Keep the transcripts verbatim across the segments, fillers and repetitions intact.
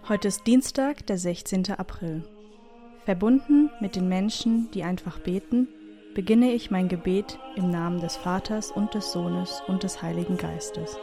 Heute ist Dienstag, der sechzehnte April. Verbunden mit den Menschen, die einfach beten, beginne ich mein Gebet im Namen des Vaters und des Sohnes und des Heiligen Geistes.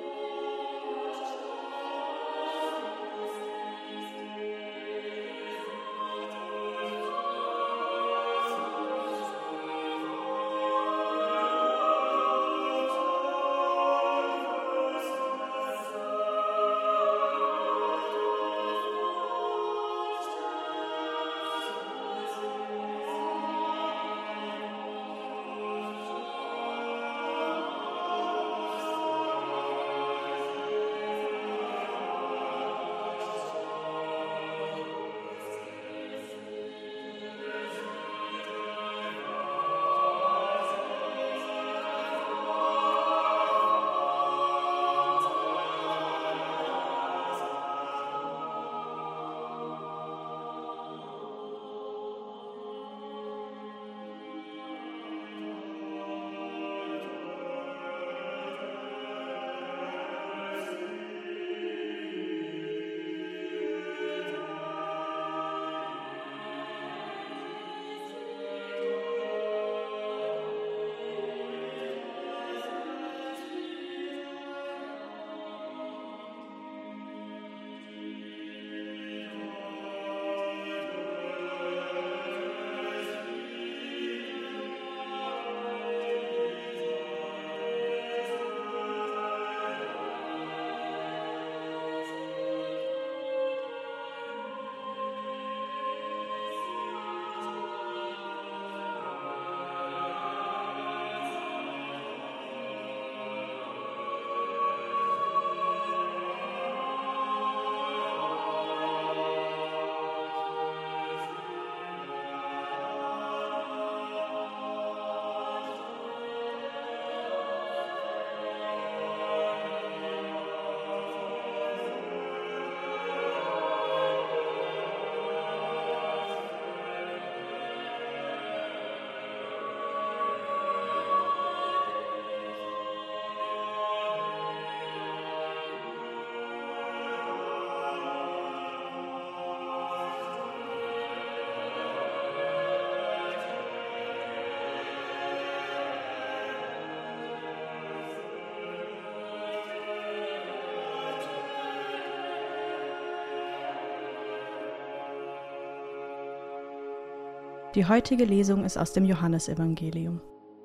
Die heutige Lesung ist aus dem Johannesevangelium.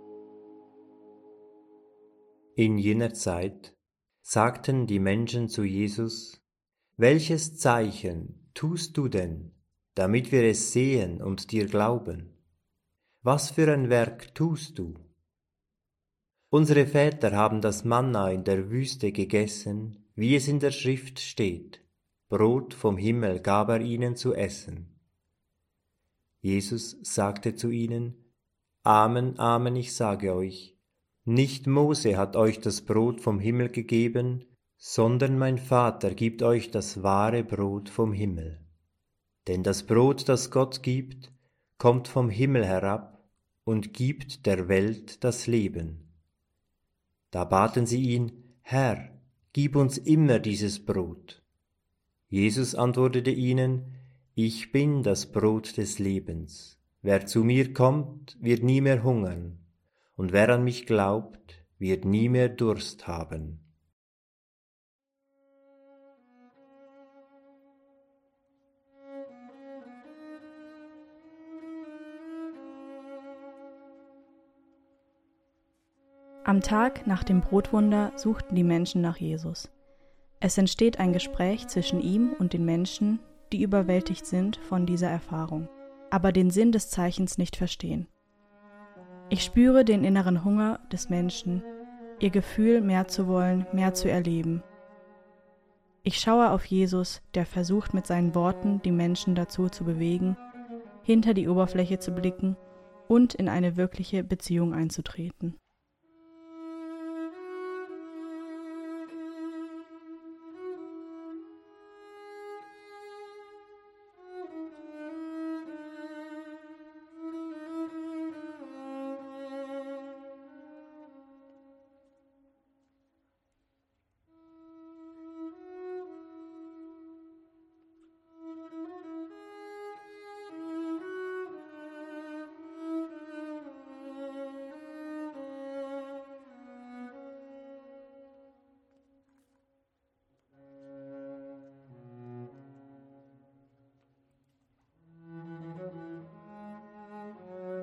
In jener Zeit sagten die Menschen zu Jesus: Welches Zeichen tust du denn, damit wir es sehen und dir glauben? Was für ein Werk tust du? Unsere Väter haben das Manna in der Wüste gegessen, wie es in der Schrift steht: Brot vom Himmel gab er ihnen zu essen. Jesus sagte zu ihnen: Amen, Amen, ich sage euch, nicht Mose hat euch das Brot vom Himmel gegeben, sondern mein Vater gibt euch das wahre Brot vom Himmel. Denn das Brot, das Gott gibt, kommt vom Himmel herab und gibt der Welt das Leben. Da baten sie ihn: Herr, gib uns immer dieses Brot. Jesus antwortete ihnen: Ich bin das Brot des Lebens. Wer zu mir kommt, wird nie mehr hungern, und wer an mich glaubt, wird nie mehr Durst haben. Am Tag nach dem Brotwunder suchten die Menschen nach Jesus. Es entsteht ein Gespräch zwischen ihm und den Menschen, die überwältigt sind von dieser Erfahrung, aber den Sinn des Zeichens nicht verstehen. Ich spüre den inneren Hunger des Menschen, ihr Gefühl, mehr zu wollen, mehr zu erleben. Ich schaue auf Jesus, der versucht, mit seinen Worten die Menschen dazu zu bewegen, hinter die Oberfläche zu blicken und in eine wirkliche Beziehung einzutreten.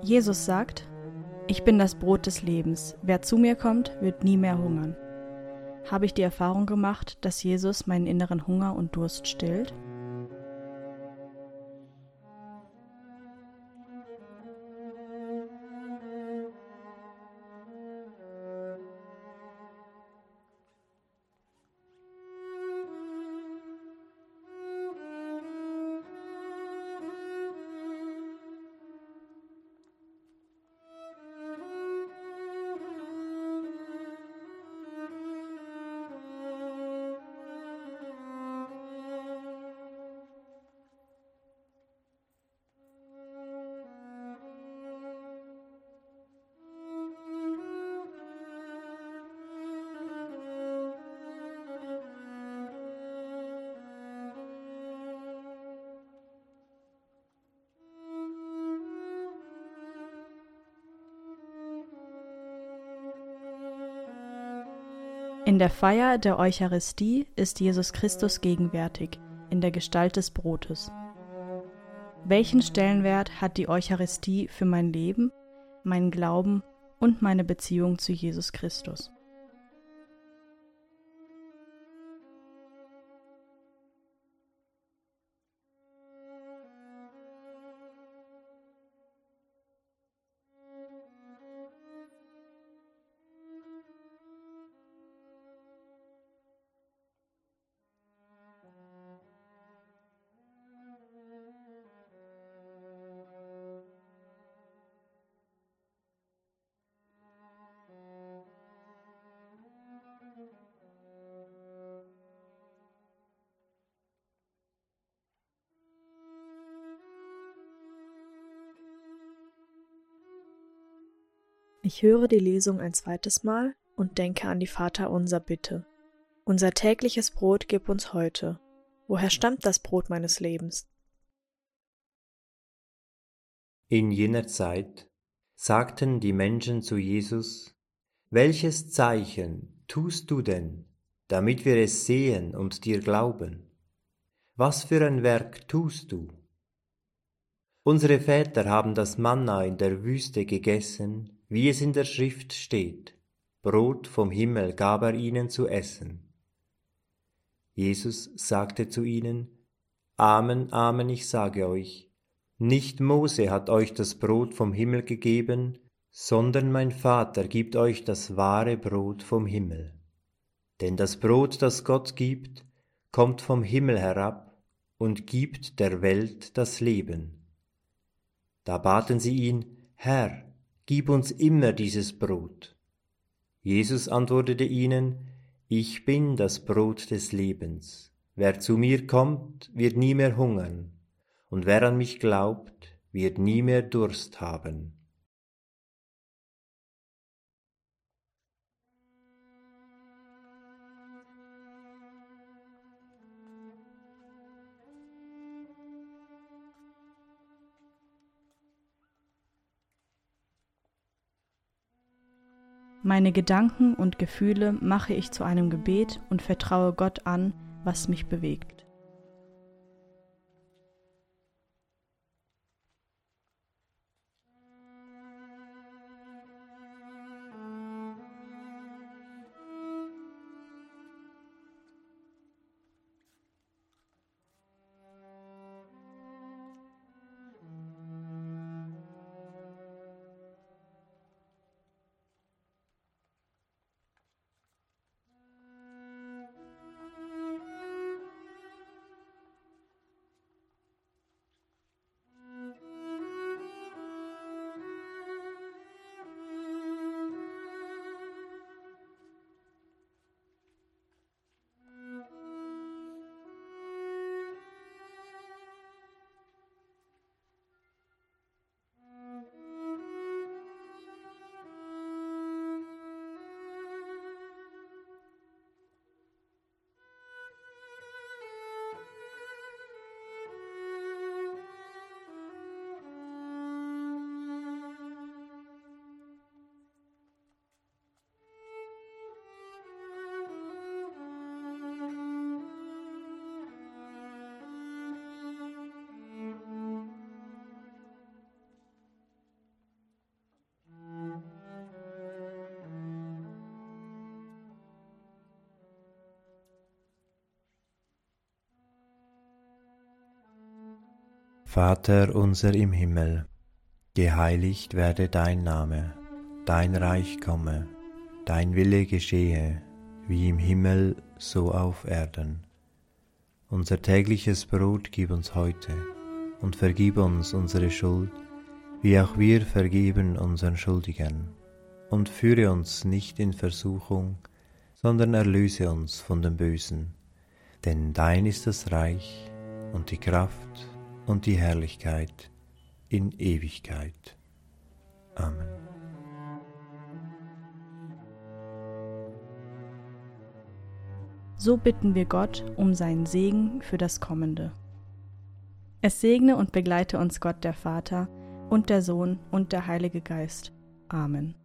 Jesus sagt: Ich bin das Brot des Lebens. Wer zu mir kommt, wird nie mehr hungern. Habe ich die Erfahrung gemacht, dass Jesus meinen inneren Hunger und Durst stillt? In der Feier der Eucharistie ist Jesus Christus gegenwärtig, in der Gestalt des Brotes. Welchen Stellenwert hat die Eucharistie für mein Leben, meinen Glauben und meine Beziehung zu Jesus Christus? Ich höre die Lesung ein zweites Mal und denke an die Vaterunser-Bitte. Unser tägliches Brot gib uns heute. Woher stammt das Brot meines Lebens? In jener Zeit sagten die Menschen zu Jesus: Welches Zeichen tust du denn, damit wir es sehen und dir glauben? Was für ein Werk tust du? Unsere Väter haben das Manna in der Wüste gegessen, wie es in der Schrift steht: Brot vom Himmel gab er ihnen zu essen. Jesus sagte zu ihnen: Amen, Amen, ich sage euch, nicht Mose hat euch das Brot vom Himmel gegeben, sondern mein Vater gibt euch das wahre Brot vom Himmel. Denn das Brot, das Gott gibt, kommt vom Himmel herab und gibt der Welt das Leben. Da baten sie ihn: Herr, gib uns immer dieses Brot. Jesus antwortete ihnen: Ich bin das Brot des Lebens. Wer zu mir kommt, wird nie mehr hungern, und wer an mich glaubt, wird nie mehr Durst haben. Meine Gedanken und Gefühle mache ich zu einem Gebet und vertraue Gott an, was mich bewegt. Vater unser im Himmel, geheiligt werde dein Name, dein Reich komme, dein Wille geschehe, wie im Himmel, so auf Erden. Unser tägliches Brot gib uns heute und vergib uns unsere Schuld, wie auch wir vergeben unseren Schuldigern. Und führe uns nicht in Versuchung, sondern erlöse uns von dem Bösen. Denn dein ist das Reich und die Kraft und die Herrlichkeit in Ewigkeit. Amen. So bitten wir Gott um seinen Segen für das Kommende. Es segne und begleite uns Gott der Vater und der Sohn und der Heilige Geist. Amen.